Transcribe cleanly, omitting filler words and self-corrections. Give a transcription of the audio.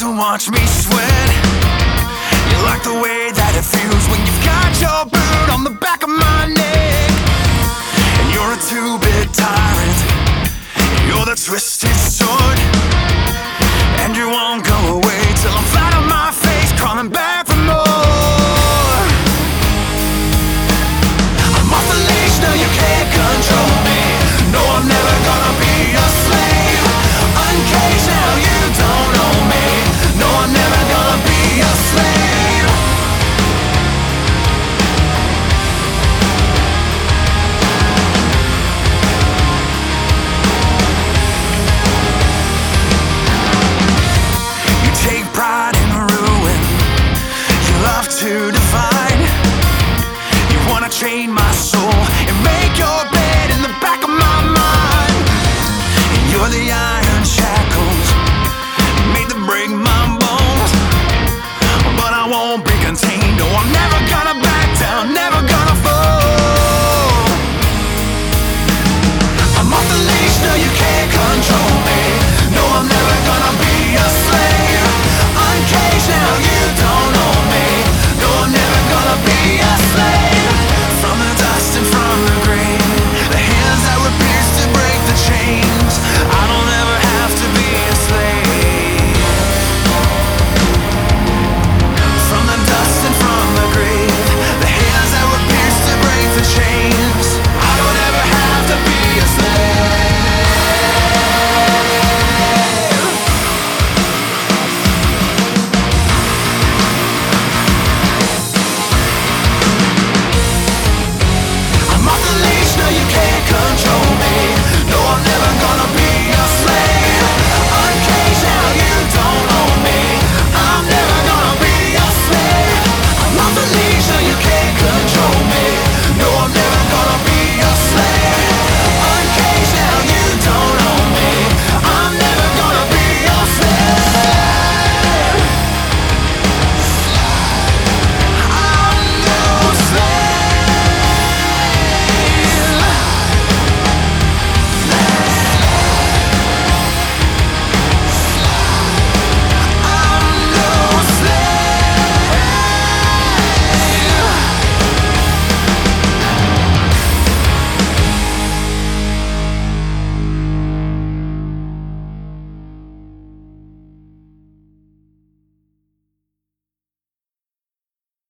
to watch me sweat. You like the way that it feels when you've got your boot on the back of my neck. And you're a two-bit tyrant, you're the twisted sword, and you want